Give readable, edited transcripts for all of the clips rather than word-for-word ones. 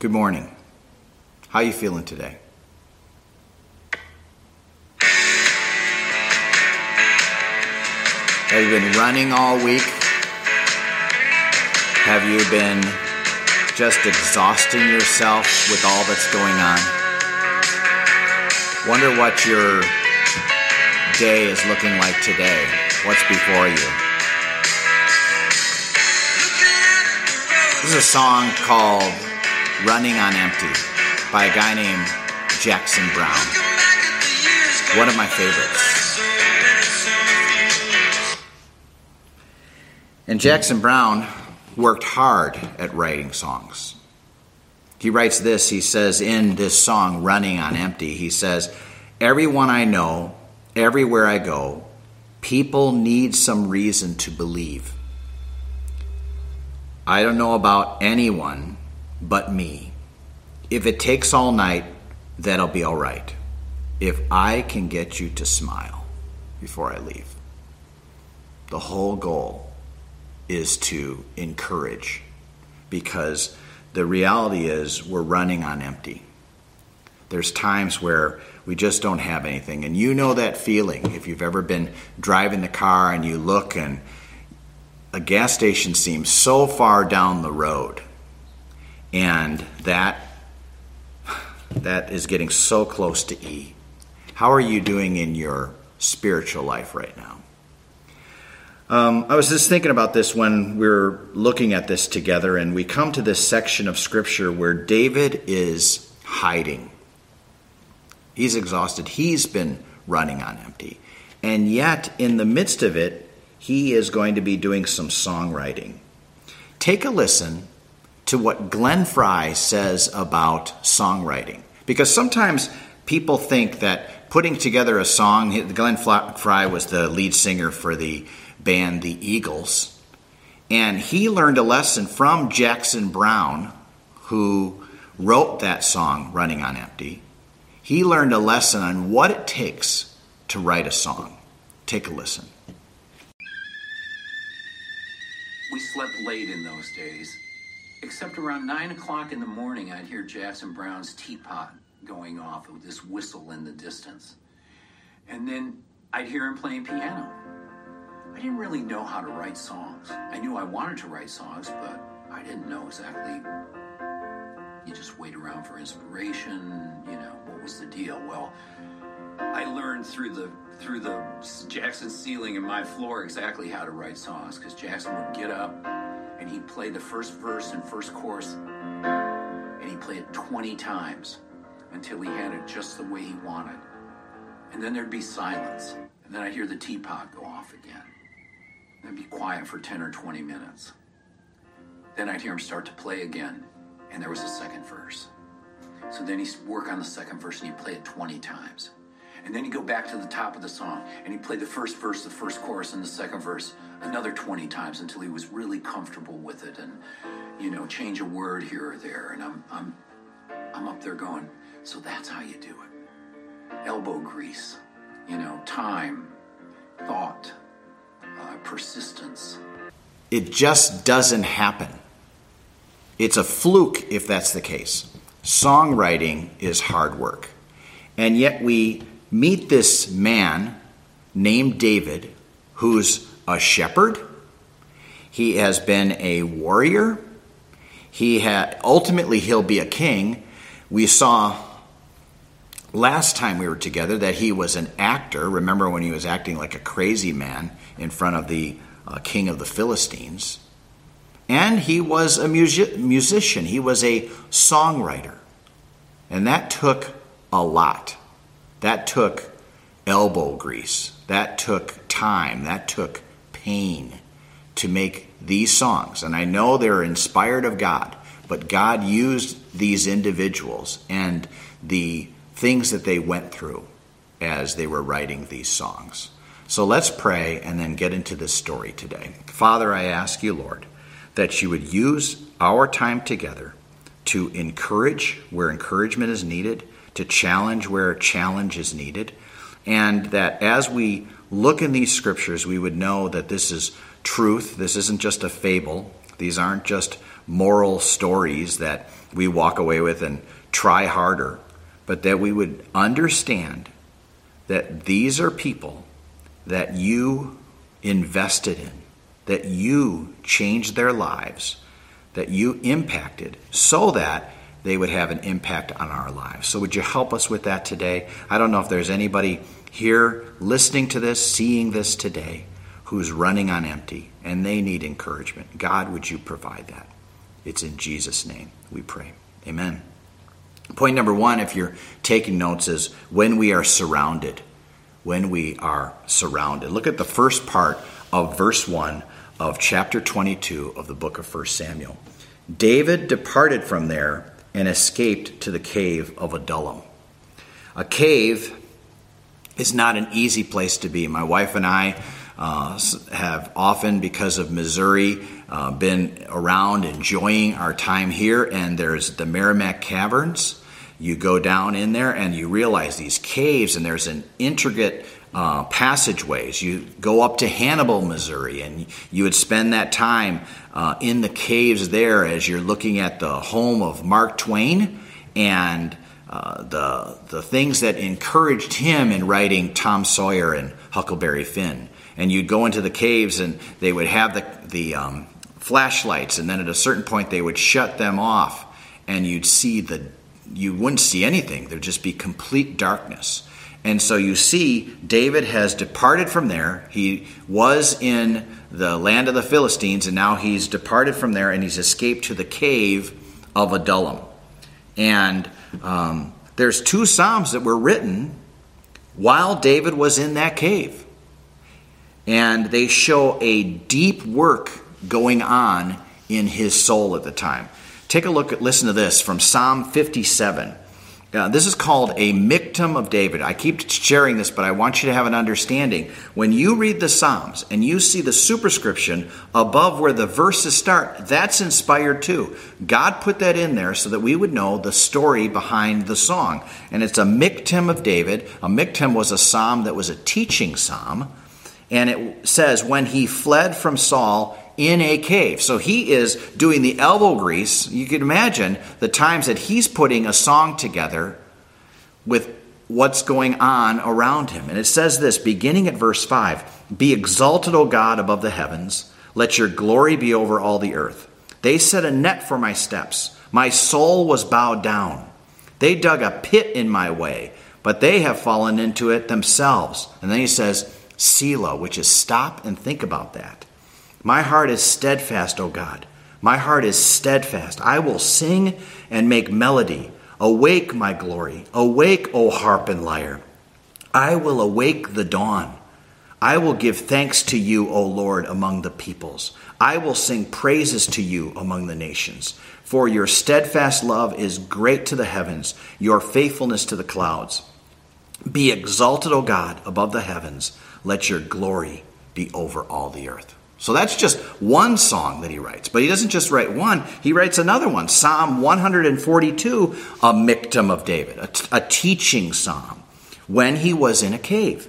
Good morning. How are you feeling today? Have you been running all week? Have you been just exhausting yourself with all that's going on? Wonder what your day is looking like today. What's before you? This is a song called Running on Empty by a guy named Jackson Browne. One of my favorites. And Jackson Browne worked hard at writing songs. He writes this, he says in this song, Running on Empty, he says, "Everyone I know, everywhere I go, people need some reason to believe. I don't know about anyone but me. If it takes all night, that'll be all right. If I can get you to smile before I leave." The whole goal is to encourage, because the reality is we're running on empty. There's times where we just don't have anything. And you know that feeling if you've ever been driving the car and you look and a gas station seems so far down the road, and that is getting so close to E. How are you doing in your spiritual life right now? I was just thinking about this when we were looking at this together, and we come to this section of Scripture where David is hiding. He's exhausted. He's been running on empty. And yet, in the midst of it, he is going to be doing some songwriting. Take a listen to what Glenn Frey says about songwriting. Because sometimes people think that putting together a song, Glenn Frey was the lead singer for the band The Eagles, and he learned a lesson from Jackson Browne, who wrote that song, Running on Empty. He learned a lesson on what it takes to write a song. Take a listen. We slept late in those days, except around 9 o'clock in the morning, I'd hear Jackson Browne's teapot going off with this whistle in the distance. And then I'd hear him playing piano. I didn't really know how to write songs. I knew I wanted to write songs, but I didn't know exactly. You just wait around for inspiration, what was the deal? Well, I learned through the Jackson ceiling and my floor exactly how to write songs, because Jackson would get up and he'd play the first verse and first chorus, and he'd play it 20 times until he had it just the way he wanted. And then there'd be silence, and then I'd hear the teapot go off again. And it'd be quiet for 10 or 20 minutes. Then I'd hear him start to play again, and there was a second verse. So then he'd work on the second verse, and he'd play it 20 times. And then he'd go back to the top of the song, and he'd play the first verse, the first chorus, and the second verse another 20 times until he was really comfortable with it, and, change a word here or there. And I'm up there going, so that's how you do it. Elbow grease, time, thought, persistence. It just doesn't happen. It's a fluke if that's the case. Songwriting is hard work. And yet we meet this man named David, who's a shepherd. He has been a warrior. Ultimately he'll be a king. We saw last time we were together that he was an actor. Remember when he was acting like a crazy man in front of the king of the Philistines? And he was a musician. He was a songwriter. And that took a lot. That took elbow grease. That took time. That took pain to make these songs. And I know they're inspired of God, but God used these individuals and the things that they went through as they were writing these songs. So let's pray and then get into this story today. Father, I ask you, Lord, that you would use our time together to encourage where encouragement is needed, to challenge where challenge is needed, and that as we look in these scriptures, we would know that this is truth. This isn't just a fable. These aren't just moral stories that we walk away with and try harder, but that we would understand that these are people that you invested in, that you changed their lives, that you impacted so that they would have an impact on our lives. So would you help us with that today? I don't know if there's anybody here listening to this, seeing this today, who's running on empty and they need encouragement. God, would you provide that? It's in Jesus' name we pray. Amen. Point number 1, if you're taking notes, is when we are surrounded. When we are surrounded. Look at the first part of verse 1 of chapter 22 of the book of 1 Samuel. David departed from there and escaped to the cave of Adullam. A cave is not an easy place to be. My wife and I have often, because of Missouri, been around enjoying our time here, and there's the Merrimack Caverns. You go down in there and you realize these caves, and there's an intricate passageways. You go up to Hannibal, Missouri, and you would spend that time in the caves there as you're looking at the home of Mark Twain and the things that encouraged him in writing Tom Sawyer and Huckleberry Finn. And you'd go into the caves and they would have the flashlights, and then at a certain point they would shut them off, and you wouldn't see anything. There'd just be complete darkness. And so you see, David has departed from there. He was in the land of the Philistines, and now he's departed from there, and he's escaped to the cave of Adullam. And there's 2 psalms that were written while David was in that cave. And they show a deep work going on in his soul at the time. Take a look listen to this from Psalm 57. This is called a Miktam of David. I keep sharing this, but I want you to have an understanding. When you read the Psalms and you see the superscription above where the verses start, that's inspired too. God put that in there so that we would know the story behind the song. And it's a Miktam of David. A Miktam was a psalm that was a teaching psalm. And it says, when he fled from Saul in a cave. So he is doing the elbow grease. You can imagine the times that he's putting a song together with what's going on around him. And it says this, beginning at verse 5, be exalted, O God, above the heavens. Let your glory be over all the earth. They set a net for my steps. My soul was bowed down. They dug a pit in my way, but they have fallen into it themselves. And then he says, Selah, which is stop and think about that. My heart is steadfast, O God. My heart is steadfast. I will sing and make melody. Awake, my glory. Awake, O harp and lyre. I will awake the dawn. I will give thanks to you, O Lord, among the peoples. I will sing praises to you among the nations. For your steadfast love is great to the heavens, your faithfulness to the clouds. Be exalted, O God, above the heavens. Let your glory be over all the earth. So that's just one song that he writes. But he doesn't just write one. He writes another one, Psalm 142, a Miktam of David, a teaching psalm, when he was in a cave.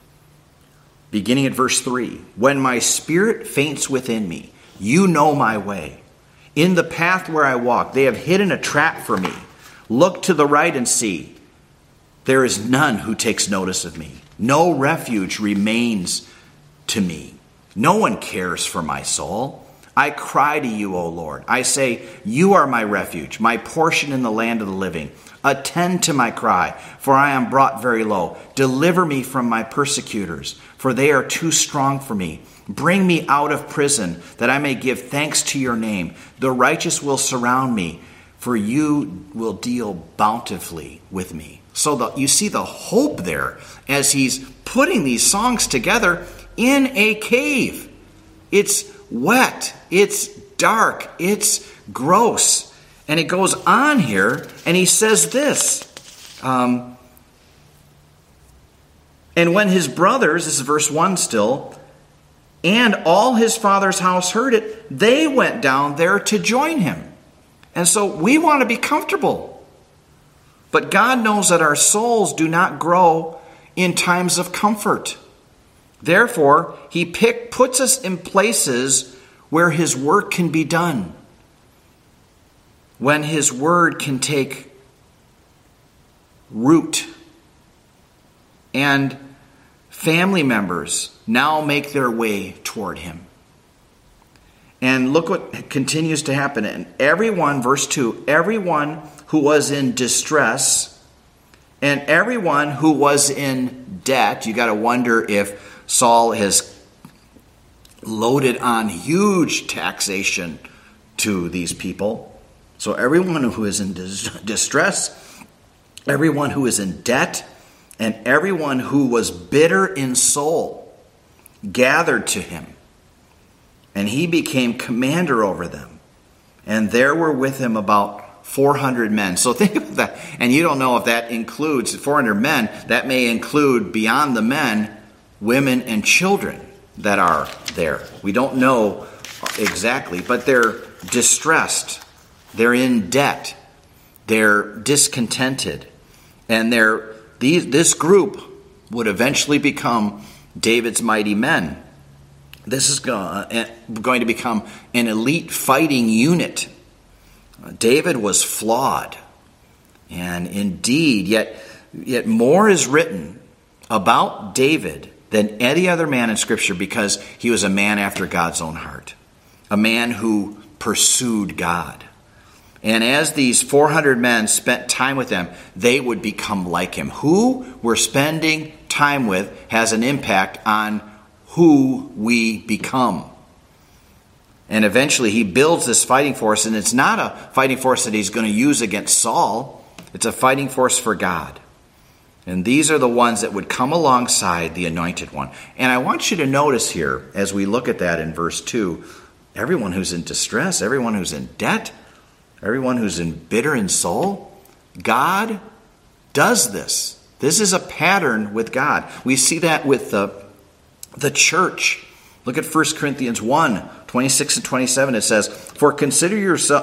Beginning at verse 3, when my spirit faints within me, you know my way. In the path where I walk, they have hidden a trap for me. Look to the right and see. There is none who takes notice of me. No refuge remains to me. No one cares for my soul. I cry to you, O Lord. I say, you are my refuge, my portion in the land of the living. Attend to my cry, for I am brought very low. Deliver me from my persecutors, for they are too strong for me. Bring me out of prison, that I may give thanks to your name. The righteous will surround me, for you will deal bountifully with me. So you see the hope there as he's putting these songs together in a cave. It's wet. It's dark. It's gross. And it goes on here, and he says this. And when his brothers, this is verse 1 still, and all his father's house heard it, they went down there to join him. And so we want to be comfortable. But God knows that our souls do not grow in times of comfort. Therefore, he puts us in places where his work can be done. when his word can take root and family members now make their way toward him. And look what continues to happen. And everyone, verse 2, everyone who was in distress and everyone who was in debt, you got to wonder if Saul has loaded on huge taxation to these people. So everyone who is in distress, everyone who is in debt, and everyone who was bitter in soul gathered to him. And he became commander over them. And there were with him about 400 men. So think of that. And you don't know if that includes 400 men. That may include, beyond the men, women and children that are there. We don't know exactly. But they're distressed. They're in debt. They're discontented. And this group would eventually become David's mighty men. This is going to become an elite fighting unit. David was flawed. And indeed, yet more is written about David than any other man in Scripture because he was a man after God's own heart. A man who pursued God. And as these 400 men spent time with them, they would become like him. Who we're spending time with has an impact on who we become. And eventually he builds this fighting force, and it's not a fighting force that he's going to use against Saul. It's a fighting force for God. And these are the ones that would come alongside the anointed one. And I want you to notice here, as we look at that in verse 2, everyone who's in distress, everyone who's in debt, everyone who's bitter in soul, God does this. This is a pattern with God. We see that with the church. Look at 1 Corinthians 1, 26 and 27. It says, "For consider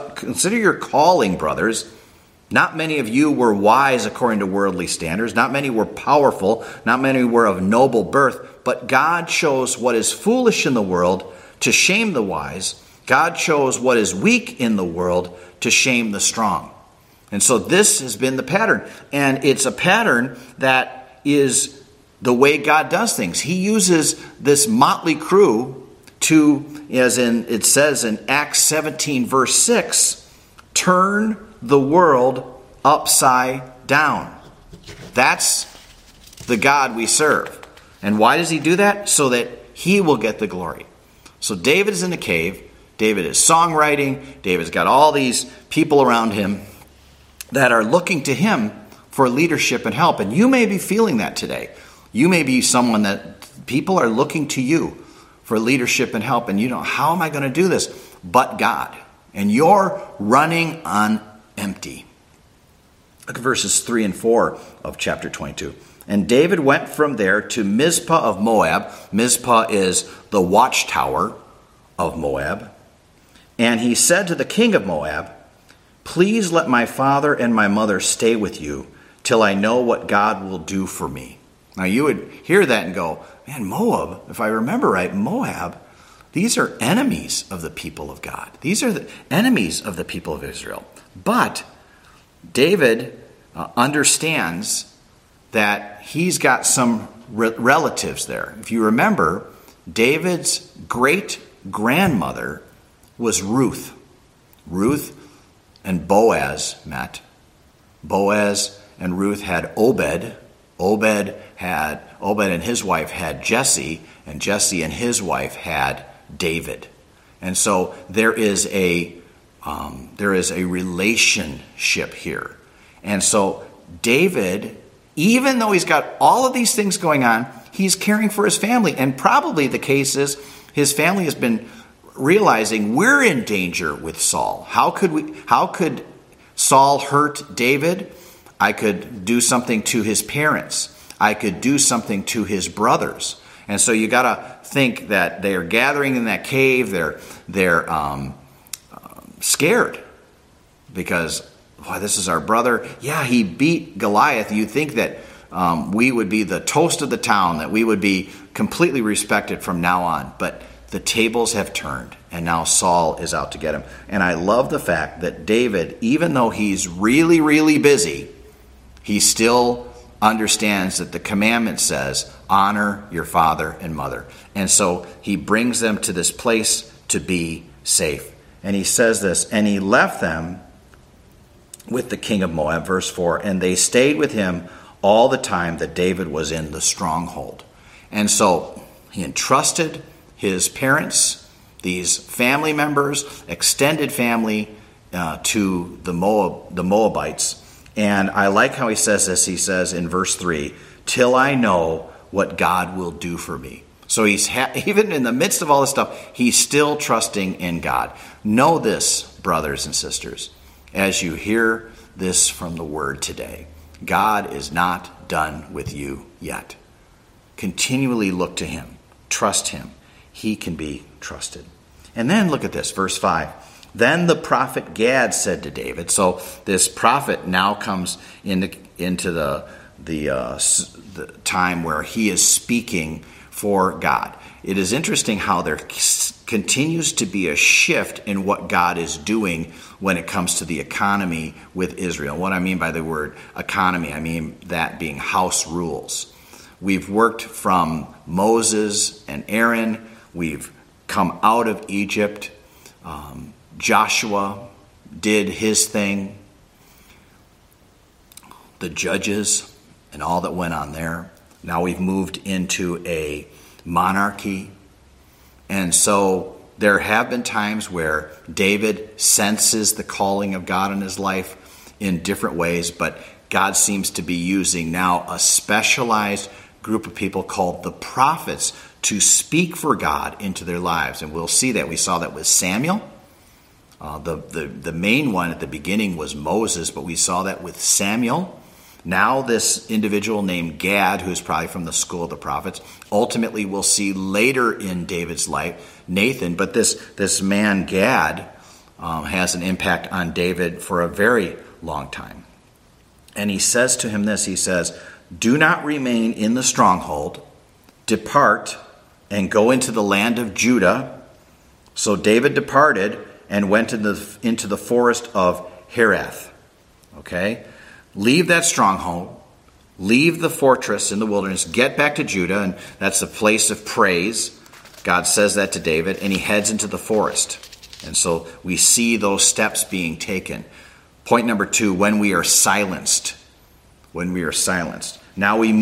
your calling, brothers. Not many of you were wise according to worldly standards. Not many were powerful. Not many were of noble birth. But God chose what is foolish in the world to shame the wise. God chose what is weak in the world to shame the strong." And so this has been the pattern. And it's a pattern that is the way God does things. He uses this motley crew to, as in it says in Acts 17 verse 6, turn the world upside down. That's the God we serve. And why does he do that? So that he will get the glory. So David is in the cave. David is songwriting. David's got all these people around him that are looking to him for leadership and help. And you may be feeling that today. You may be someone that people are looking to you for leadership and help. And you know, how am I going to do this? But God. And you're running on empty. Look at verses 3 and 4 of chapter 22. "And David went from there to Mizpah of Moab." Mizpah is the watchtower of Moab. "And he said to the king of Moab, 'Please let my father and my mother stay with you till I know what God will do for me.'" Now you would hear that and go, man, Moab, if I remember right, Moab, these are enemies of the people of God. These are the enemies of the people of Israel. But David understands that he's got some relatives there. If you remember, David's great-grandmother was Ruth. Ruth and Boaz met. Boaz and Ruth had Obed. Obed and his wife had Jesse, and Jesse and his wife had David. And so there is a relationship here. And so David, even though he's got all of these things going on, he's caring for his family. And probably the case is his family has been realizing we're in danger with Saul. How could Saul hurt David? I could do something to his parents. I could do something to his brothers. And so you got to think that they are gathering in that cave. They're scared because, boy, this is our brother. Yeah, he beat Goliath. You'd think that we would be the toast of the town, that we would be completely respected from now on. But the tables have turned, and now Saul is out to get him. And I love the fact that David, even though he's really, really busy, he still understands that the commandment says, honor your father and mother. And so he brings them to this place to be safe. And he says this, and he left them with the king of Moab, verse 4, and they stayed with him all the time that David was in the stronghold. And so he entrusted his parents, these family members, extended family, to the Moabites. And I like how he says this. He says in verse 3, till I know what God will do for me. So he's even in the midst of all this stuff, he's still trusting in God. Know this, brothers and sisters, as you hear this from the word today. God is not done with you yet. Continually look to him. Trust him. He can be trusted. And then look at this, verse 5. Then the prophet Gad said to David, so this prophet now comes into the time where he is speaking for God. It is interesting how there continues to be a shift in what God is doing when it comes to the economy with Israel. What I mean by the word economy, I mean that being house rules. We've worked from Moses and Aaron. We've come out of Egypt. Joshua did his thing. The judges and all that went on there. Now we've moved into a monarchy. And so there have been times where David senses the calling of God in his life in different ways, but God seems to be using now a specialized group of people called the prophets to speak for God into their lives. And we'll see that. We saw that with Samuel. The main one at the beginning was Moses, but we saw that with Samuel. Now this individual named Gad, who is probably from the school of the prophets, ultimately we'll see later in David's life, Nathan. But this man Gad has an impact on David for a very long time. And he says to him this, he says, do not remain in the stronghold, depart and go into the land of Judah. So David departed and went into the forest of Hereth. Okay? Leave that stronghold. Leave the fortress in the wilderness. Get back to Judah, and that's a place of praise. God says that to David, and he heads into the forest. And so we see those steps being taken. Point number 2, when we are silenced. When we are silenced. Now we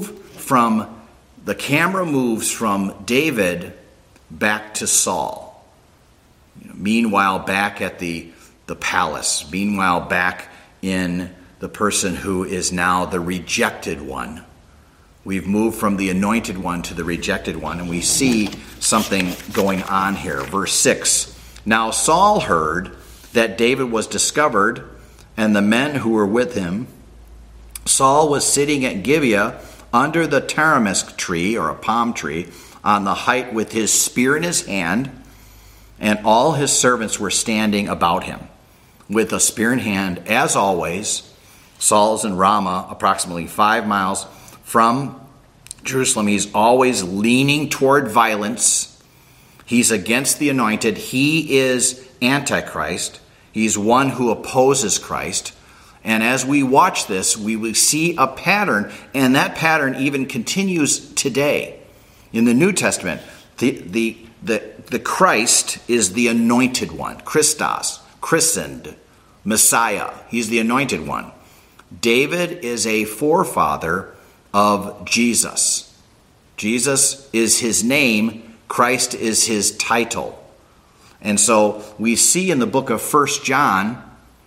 the camera moves from David back to Saul. Meanwhile, back at the palace. Meanwhile, back in the person who is now the rejected one. We've moved from the anointed one to the rejected one, and we see something going on here. Verse 6. Now Saul heard that David was discovered, and the men who were with him. Saul was sitting at Gibeah under the tamarisk tree, or a palm tree, on the height with his spear in his hand, and all his servants were standing about him with a spear in hand. As always, Saul's in Ramah, approximately 5 miles from Jerusalem. He's always leaning toward violence. He's against the anointed. He is Antichrist. He's one who opposes Christ. And as we watch this, we will see a pattern, and that pattern even continues today. In the New Testament, the Christ is the anointed one. Christos, christened, Messiah. He's the anointed one. David is a forefather of Jesus. Jesus is his name. Christ is his title. And so we see in the book of 1 John,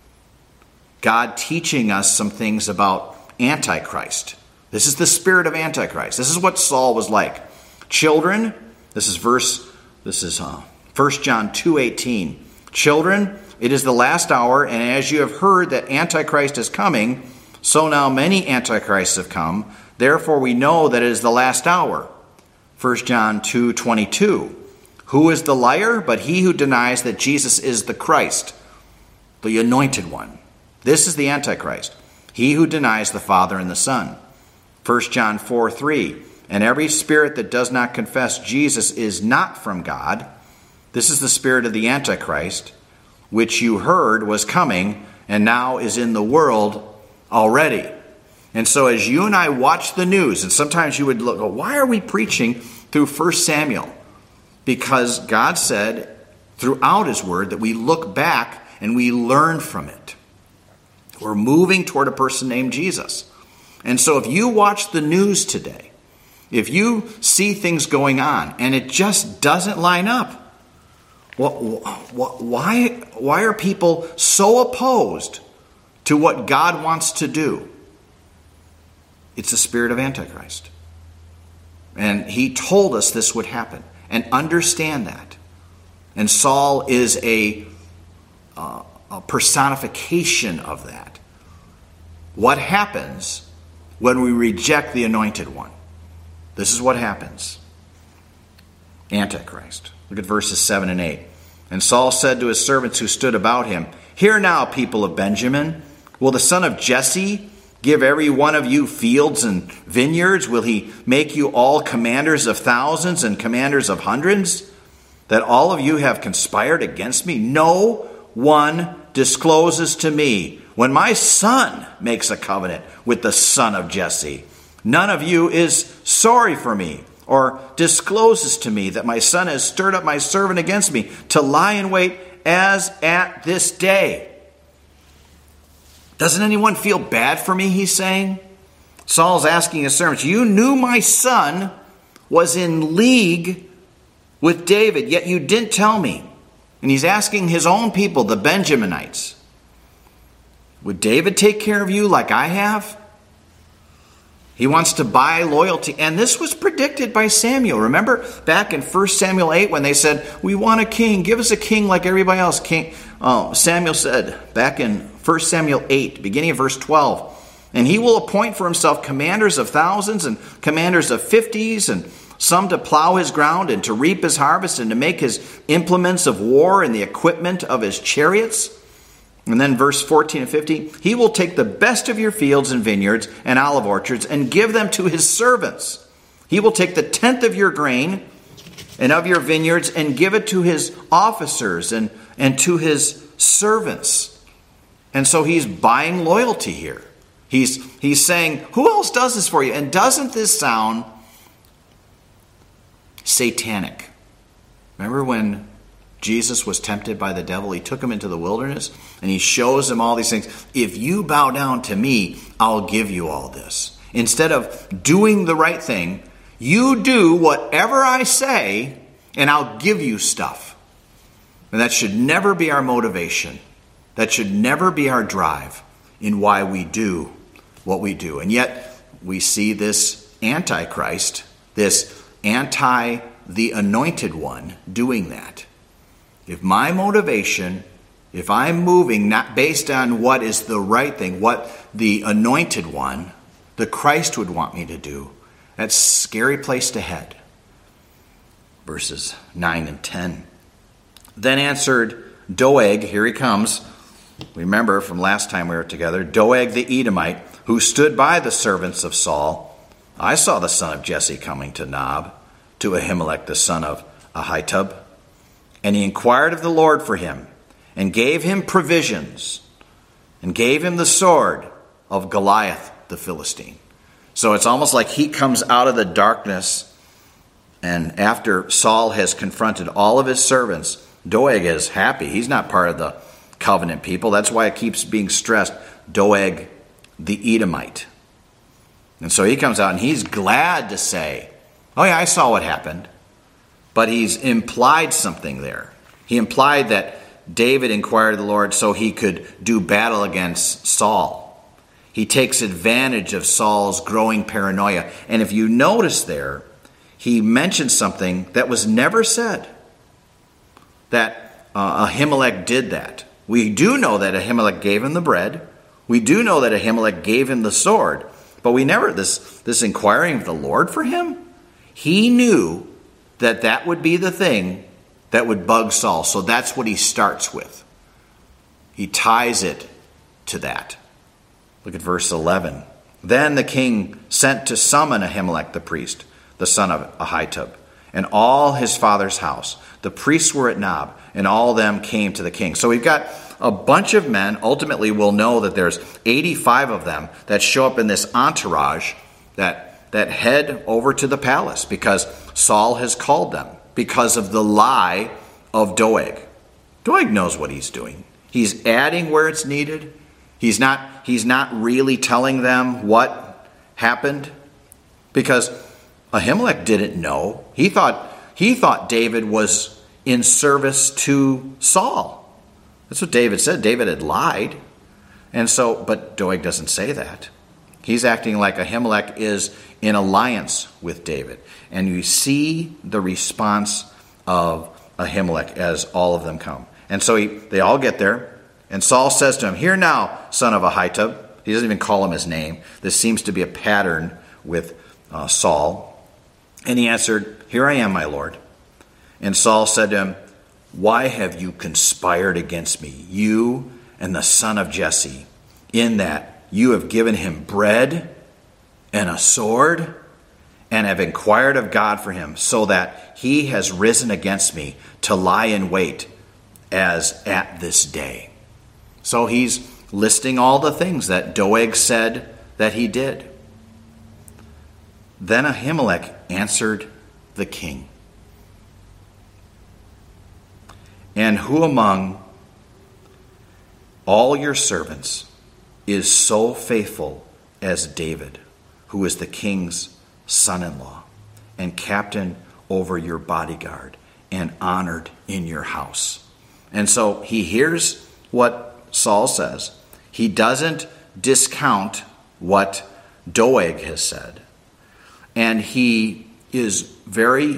God teaching us some things about Antichrist. This is the spirit of Antichrist. This is what Saul was like. Children, this is 1 John 2:18. Children, it is the last hour, and as you have heard that Antichrist is coming, so now many Antichrists have come. Therefore we know that it is the last hour. 1 John 2:22. Who is the liar but he who denies that Jesus is the Christ, the anointed one? This is the Antichrist, he who denies the Father and the Son. 1 John 4:3. and every spirit that does not confess Jesus is not from God. This is the spirit of the Antichrist, which you heard was coming and now is in the world already. And so as you and I watch the news, and sometimes you would look, why are we preaching through 1 Samuel? Because God said throughout his word that we look back and we learn from it. We're moving toward a person named Jesus. And so if you watch the news today, if you see things going on and it just doesn't line up, why are people so opposed to what God wants to do? It's the spirit of Antichrist. And he told us this would happen. And understand that. And Saul is a personification of that. What happens when we reject the anointed one? This is what happens. Antichrist. Look at verses 7 and 8. And Saul said to his servants who stood about him, "Hear now, people of Benjamin, will the son of Jesse give every one of you fields and vineyards? Will he make you all commanders of thousands and commanders of hundreds? That all of you have conspired against me? No one discloses to me when my son makes a covenant with the son of Jesse. None of you is sorry for me, or discloses to me that my son has stirred up my servant against me to lie in wait as at this day." Doesn't anyone feel bad for me, he's saying? Saul's asking his servants, you knew my son was in league with David, yet you didn't tell me. And he's asking his own people, the Benjaminites, would David take care of you like I have? He wants to buy loyalty. And this was predicted by Samuel. Remember back in 1 Samuel 8 when they said, we want a king. Give us a king like everybody else. Samuel said back in 1 Samuel 8, beginning of verse 12, and he will appoint for himself commanders of thousands and commanders of 50s, and some to plow his ground and to reap his harvest and to make his implements of war and the equipment of his chariots. And then verse 14 and 15, he will take the best of your fields and vineyards and olive orchards and give them to his servants. He will take the tenth of your grain and of your vineyards and give it to his officers and to his servants. And so he's buying loyalty here. He's saying, who else does this for you? And doesn't this sound satanic? Remember when Jesus was tempted by the devil? He took him into the wilderness and he shows him all these things. If you bow down to me, I'll give you all this. Instead of doing the right thing, you do whatever I say and I'll give you stuff. And that should never be our motivation. That should never be our drive in why we do what we do. And yet we see this Antichrist, this the anointed one, doing that. If my motivation, if I'm moving not based on what is the right thing, what the anointed one, the Christ would want me to do, that's a scary place to head. Verses 9 and 10. Then answered Doeg, here he comes. Remember from last time we were together, Doeg the Edomite, who stood by the servants of Saul. I saw the son of Jesse coming to Nob, to Ahimelech the son of Ahitub. And he inquired of the Lord for him, and gave him provisions, and gave him the sword of Goliath the Philistine. So it's almost like he comes out of the darkness, and after Saul has confronted all of his servants, Doeg is happy. He's not part of the covenant people. That's why it keeps being stressed, Doeg the Edomite. And so he comes out and he's glad to say, oh yeah, I saw what happened. But he's implied something there. He implied that David inquired of the Lord so he could do battle against Saul. He takes advantage of Saul's growing paranoia. And if you notice there, he mentions something that was never said. That Ahimelech did that. We do know that Ahimelech gave him the bread. We do know that Ahimelech gave him the sword. But we never, this inquiring of the Lord for him, he knew that would be the thing that would bug Saul. So that's what he starts with. He ties it to that. Look at verse 11. Then the king sent to summon Ahimelech the priest, the son of Ahitub, and all his father's house. The priests were at Nob, and all of them came to the king. So we've got a bunch of men. Ultimately, we'll know that there's 85 of them that show up in this entourage that head over to the palace because Saul has called them because of the lie of Doeg. Doeg knows what he's doing. He's adding where it's needed. He's not really telling them what happened because Ahimelech didn't know. He thought David was in service to Saul. That's what David said. David had lied. But Doeg doesn't say that. He's acting like Ahimelech is in alliance with David. And you see the response of Ahimelech as all of them come. And so they all get there. And Saul says to him, "Hear now, son of Ahitub." He doesn't even call him his name. This seems to be a pattern with Saul. And he answered, "Here I am, my lord." And Saul said to him, "Why have you conspired against me, you and the son of Jesse, in that you have given him bread and a sword, and have inquired of God for him, so that he has risen against me to lie in wait, as at this day?" So he's listing all the things that Doeg said that he did. Then Ahimelech answered the king, "And who among all your servants is so faithful as David, who is the king's son-in-law and captain over your bodyguard and honored in your house?" And so he hears what Saul says. He doesn't discount what Doeg has said. And he is very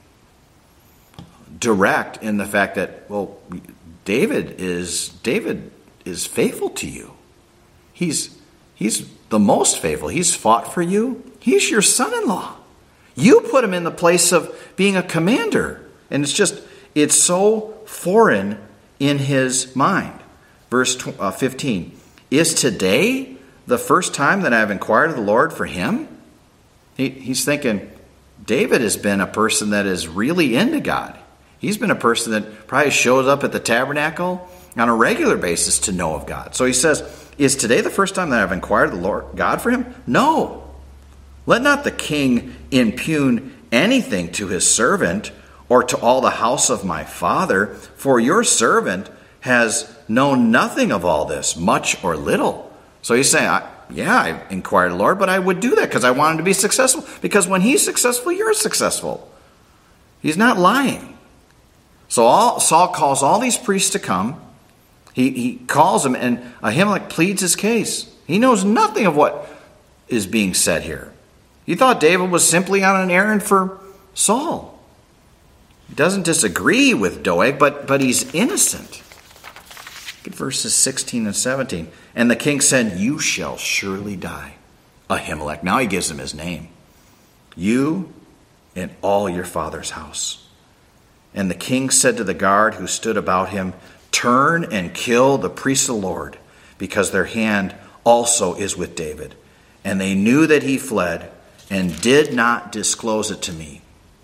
direct in the fact that, well, David is faithful to you. He's the most faithful. He's fought for you. He's your son-in-law. You put him in the place of being a commander. And it's so foreign in his mind. Verse 15, "Is today the first time that I have inquired of the Lord for him?" He's thinking, David has been a person that is really into God. He's been a person that probably shows up at the tabernacle on a regular basis to know of God. So he says, "Is today the first time that I've inquired of the Lord God for him? No. Let not the king impugn anything to his servant or to all the house of my father, for your servant has known nothing of all this, much or little." So he's saying, I inquired of the Lord, but I would do that because I want him to be successful. Because when he's successful, you're successful. He's not lying. So Saul calls all these priests to come. He calls them, and Ahimelech pleads his case. He knows nothing of what is being said here. He thought David was simply on an errand for Saul. He doesn't disagree with Doeg, but he's innocent. Look at verses 16 and 17. "And the king said, 'You shall surely die, Ahimelech.'" Now he gives him his name. "You and all your father's house." And the king said to the guard who stood about him, "Turn and kill the priests of the Lord, because their hand also is with David." And they knew that he fled and did not disclose it to me.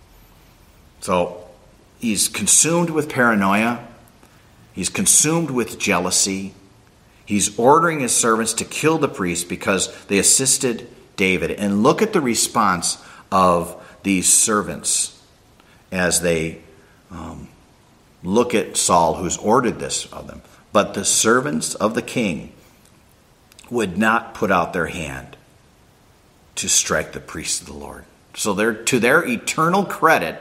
So he's consumed with paranoia. He's consumed with jealousy. He's ordering his servants to kill the priests because they assisted David. And look at the response of these servants as they look at Saul, who's ordered this of them. "But the servants of the king would not put out their hand to strike the priests of the Lord." So to their eternal credit,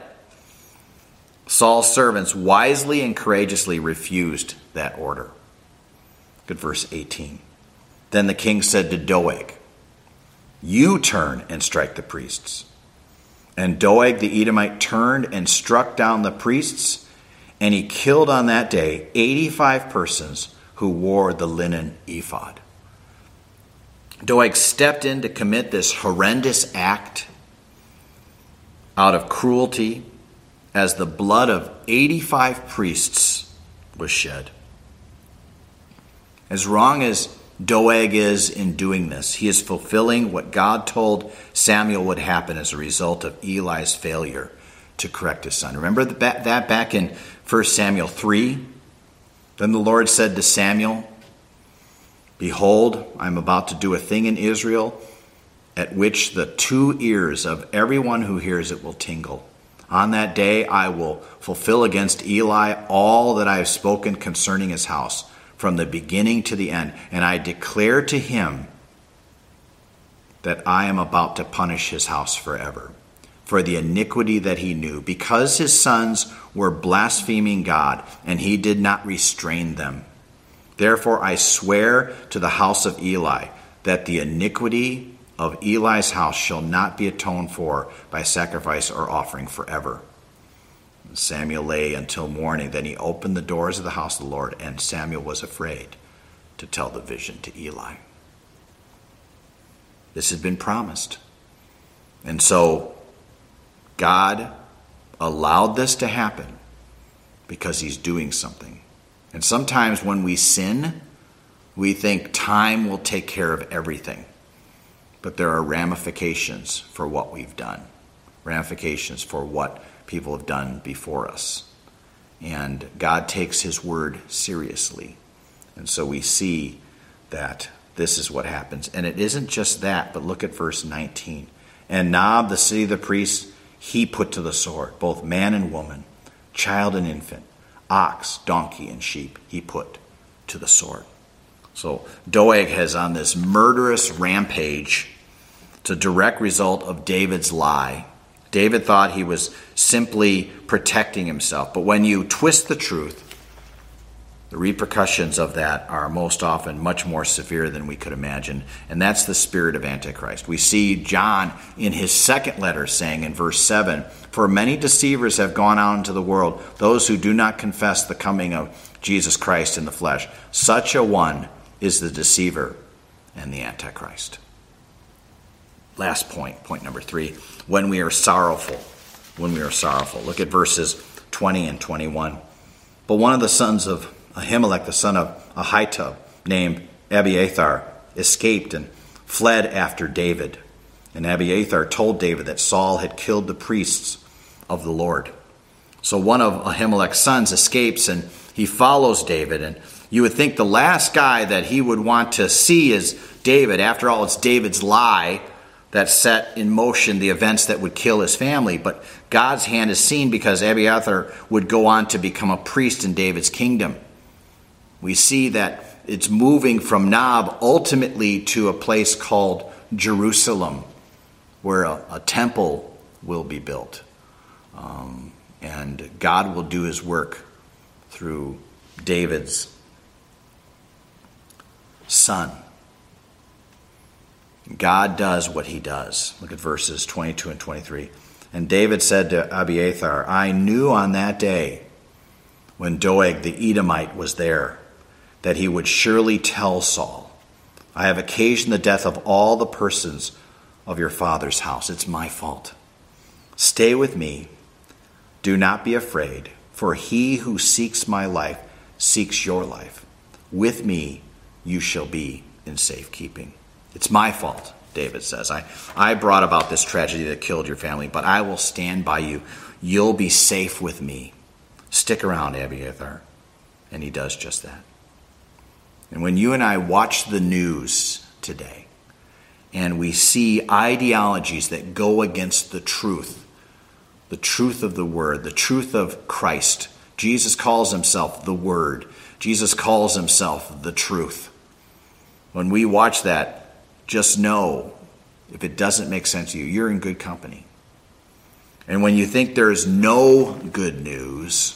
Saul's servants wisely and courageously refused that order. Look at verse 18. "Then the king said to Doeg, 'You turn and strike the priests.' And Doeg the Edomite turned and struck down the priests, and he killed on that day 85 persons who wore the linen ephod." Doeg stepped in to commit this horrendous act out of cruelty as the blood of 85 priests was shed. As wrong as Doeg is in doing this. He is fulfilling what God told Samuel would happen as a result of Eli's failure to correct his son. Remember that back in 1 Samuel 3? Then the Lord said to Samuel, "Behold, I am about to do a thing in Israel at which the two ears of everyone who hears it will tingle. On that day I will fulfill against Eli all that I have spoken concerning his house, from the beginning to the end. And I declare to him that I am about to punish his house forever for the iniquity that he knew, because his sons were blaspheming God, and he did not restrain them. Therefore I swear to the house of Eli that the iniquity of Eli's house shall not be atoned for by sacrifice or offering forever." Samuel lay until morning. Then he opened the doors of the house of the Lord, and Samuel was afraid to tell the vision to Eli. This had been promised. And so God allowed this to happen because he's doing something. And sometimes when we sin, we think time will take care of everything. But there are ramifications for what we've done, ramifications for what people have done before us. And God takes his word seriously. And so we see that this is what happens. And it isn't just that, but look at verse 19. "And Nob, the city of the priests, he put to the sword, both man and woman, child and infant, ox, donkey, and sheep, he put to the sword." So Doeg has on this murderous rampage. It's a direct result of David's lie. David thought he was simply protecting himself. But when you twist the truth, the repercussions of that are most often much more severe than we could imagine. And that's the spirit of Antichrist. We see John in his second letter saying in verse 7, "For many deceivers have gone out into the world, those who do not confess the coming of Jesus Christ in the flesh. Such a one is the deceiver and the Antichrist." Last point number 3, when we are sorrowful. When we are sorrowful. Look at verses 20 and 21. "But one of the sons of Ahimelech, the son of Ahitub, named Abiathar, escaped and fled after David. And Abiathar told David that Saul had killed the priests of the Lord." So one of Ahimelech's sons escapes and he follows David. And you would think the last guy that he would want to see is David. After all, it's David's lie that set in motion the events that would kill his family. But God's hand is seen because Abiathar would go on to become a priest in David's kingdom. We see that it's moving from Nob ultimately to a place called Jerusalem, where a temple will be built. And God will do his work through David's son. God does what he does. Look at verses 22 and 23. "And David said to Abiathar, I knew on that day when Doeg the Edomite was there that he would surely tell Saul, I have occasioned the death of all the persons of your father's house. It's my fault. Stay with me. Do not be afraid, for he who seeks my life seeks your life. With me you shall be in safekeeping." It's my fault, David says. I brought about this tragedy that killed your family, but I will stand by you. You'll be safe with me. Stick around, Abiathar. And he does just that. And when you and I watch the news today, and we see ideologies that go against the truth of the Word, the truth of Christ. Jesus calls himself the Word. Jesus calls himself the truth. When we watch that, just know, if it doesn't make sense to you, you're in good company. And when you think there's no good news,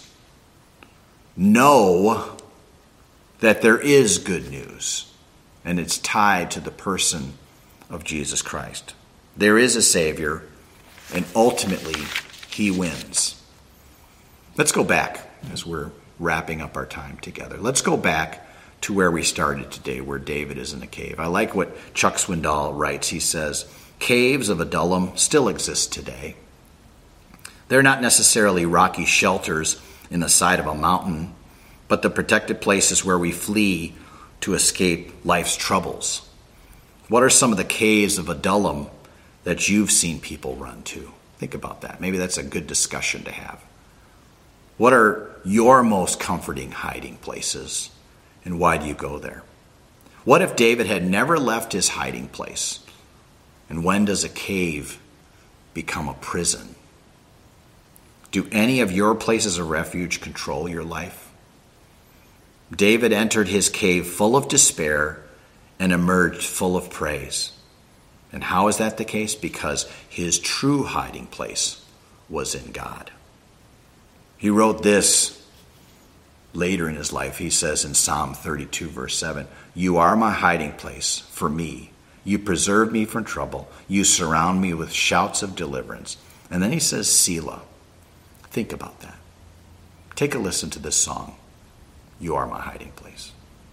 know that there is good news. And it's tied to the person of Jesus Christ. There is a Savior, and ultimately, he wins. Let's go back as we're wrapping up our time together. Let's go back to where we started today, where David is in a cave. I like what Chuck Swindoll writes. He says, caves of Adullam still exist today. They're not necessarily rocky shelters in the side of a mountain, but the protected places where we flee to escape life's troubles? What are some of the caves of Adullam that you've seen people run to? Think about that. Maybe that's a good discussion to have. What are your most comforting hiding places, and why do you go there? What if David had never left his hiding place? And when does a cave become a prison? Do any of your places of refuge control your life? David entered his cave full of despair and emerged full of praise. And how is that the case? Because his true hiding place was in God. He wrote this later in his life. He says in Psalm 32, verse 7, "You are my hiding place for me. You preserve me from trouble. You surround me with shouts of deliverance." And then he says, Selah. Think about that. Take a listen to this song, "You Are My Hiding Place."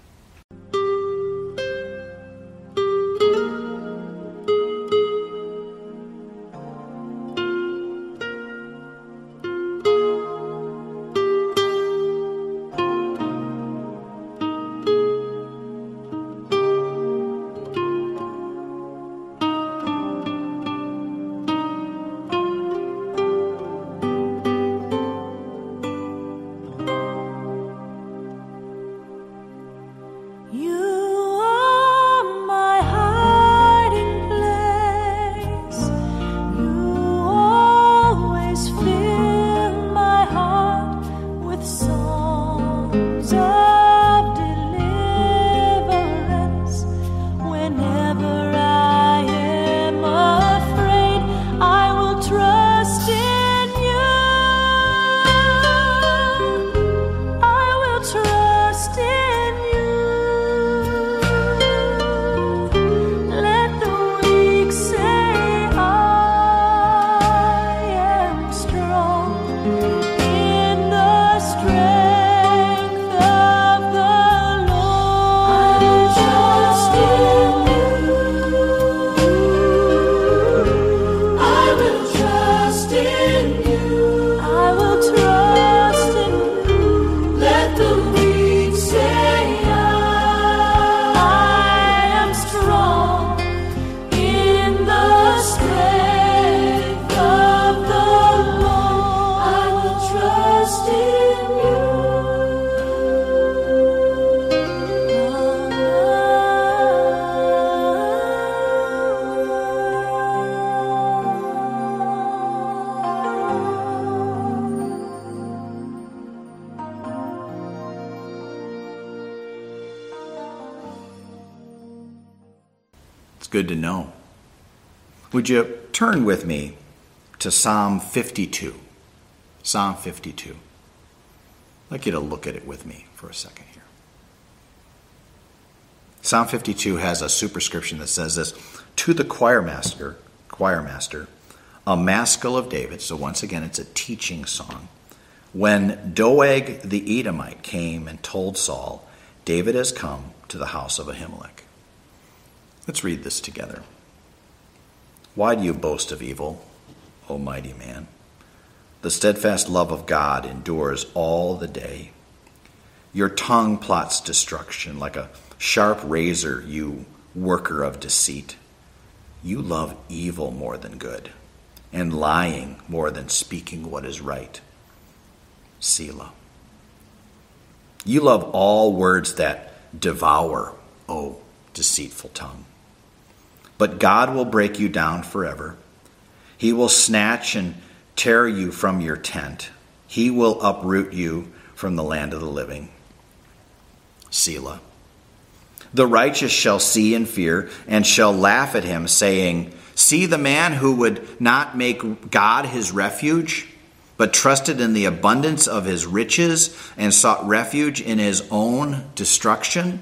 It's good to know. Would you turn with me to Psalm 52? Psalm 52. I'd like you to look at it with me for a second here. Psalm 52 has a superscription that says this: "To the choir master, a maskil of David." So once again, it's a teaching song. "When Doeg the Edomite came and told Saul, David has come to the house of Ahimelech." Let's read this together. "Why do you boast of evil, O mighty man? The steadfast love of God endures all the day. Your tongue plots destruction like a sharp razor, you worker of deceit. You love evil more than good, and lying more than speaking what is right. Selah. You love all words that devour, O deceitful tongue. But God will break you down forever. He will snatch and tear you from your tent. He will uproot you from the land of the living. Selah. The righteous shall see and fear, and shall laugh at him, saying, See the man who would not make God his refuge, but trusted in the abundance of his riches, and sought refuge in his own destruction.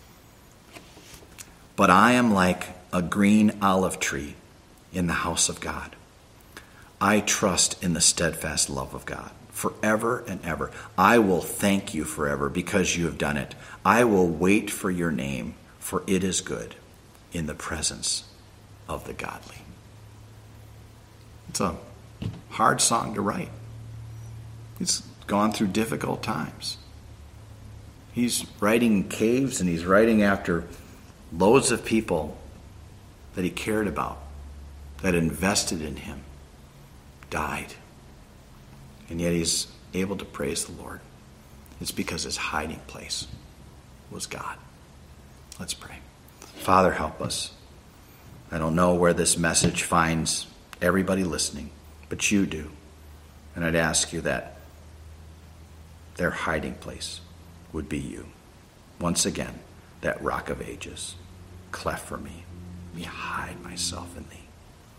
But I am like a green olive tree in the house of God. I trust in the steadfast love of God forever and ever. I will thank you forever because you have done it. I will wait for your name, for it is good in the presence of the godly." It's a hard song to write. It's gone through difficult times. He's writing caves, and he's writing after loads of people that he cared about, that invested in him, died. And yet he's able to praise the Lord. It's because his hiding place was God. Let's pray. Father, help us. I don't know where this message finds everybody listening, but you do. And I'd ask you that their hiding place would be you. Once again, that rock of ages, cleft for me. Let me hide myself in thee.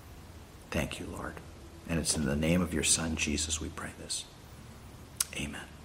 Thank you, Lord. And it's in the name of your Son, Jesus, we pray this. Amen.